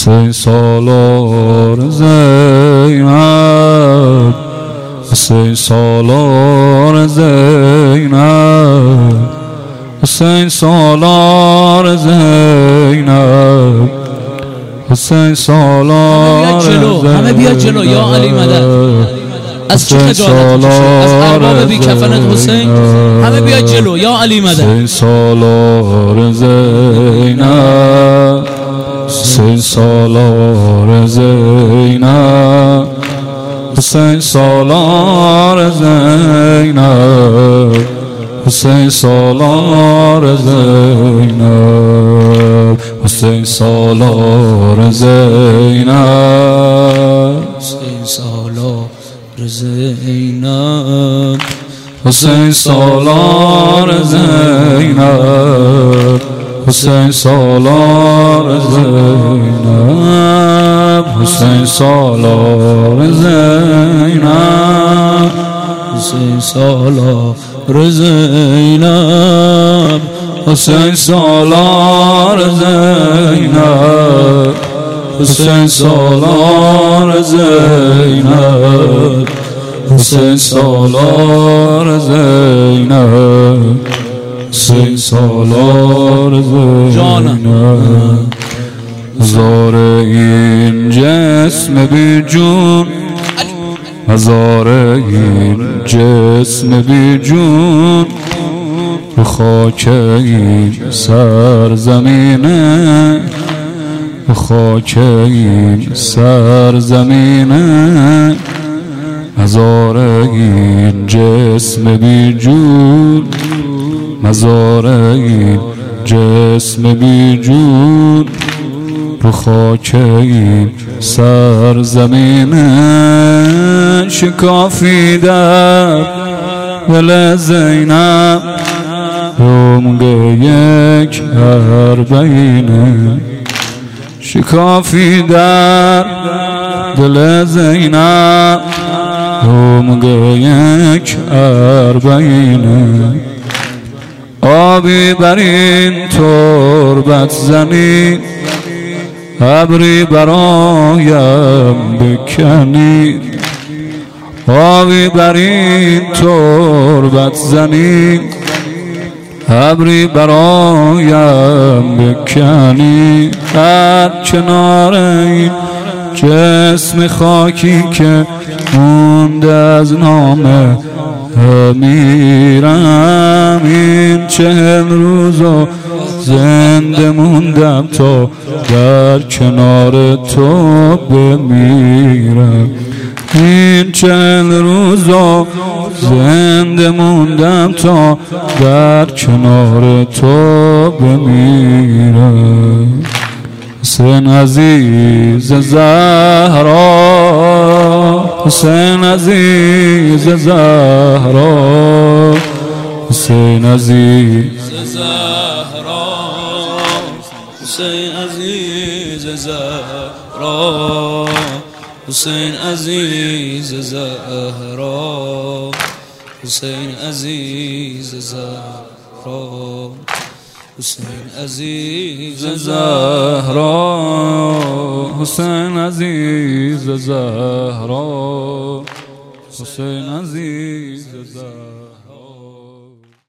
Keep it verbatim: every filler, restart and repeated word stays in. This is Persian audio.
حسین سالار زینب، حسین سالار زینب، حسین سالار زینب، حسین سالار زینب. همه بیا جلو یا علی مدد. از چه خجالت میشه؟ از ارباب بی کفنت حسین. همه بیا جلو یا علی مدد. حسین سالار زینب، حسین سالار زینب، حسین سالار زینب، حسین سالار زینب، حسین سالار زینب، حسین سالار زینب، حسین سالار زینب، حسین سالار زینب، حسین سالار زینب، حسین سالار زینب، حسین سالار زینب، حسین سالار زینب، حسین سالار زینب، حسین سالار زینب. هزار این جسم بی جون، هزار این جسم بی جون، رو خاک این سرزمینه، رو خاک این سرزمینه. هزار این جسم بی جون، هزار این جسم بی جون، رو خاک این سرزمینه. شکافی در دل زینب، رمگ یک اربعینه. شکافی در دل زینب، رمگ یک اربعینه. آبی بر این تربت زنی، ابری برایم بکنی. آبی بر این تربت زنی، ابری برایم بکنی. در کنار این جسم خاکی که مونده از نام امیرم، این چهل روزو زنده موندم تا در کنار تو بمیرم. این چهل روزو زنده موندم تا در کنار تو بمیرم. حسین عزیز زهرا، حسین عزیز زهرا، حسین عزیز زهرا، حسین عزیز زهرا، حسین عزیز زهرا، حسین عزیز زهرا، حسین عزیز زهرا، حسین عزیز زهرا، حسین عزیز زهرا.